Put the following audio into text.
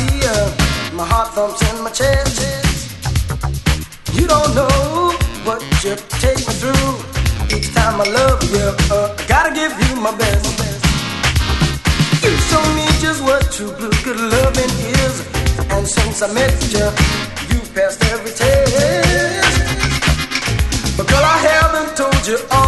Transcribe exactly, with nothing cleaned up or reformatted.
see you, my heart thumps in my chest. You don't know what you take me through. Each time I love you, uh, I gotta give you my best. You show me just what true blue good loving is, and since I met you, you've passed every test. But girl, I haven't told you all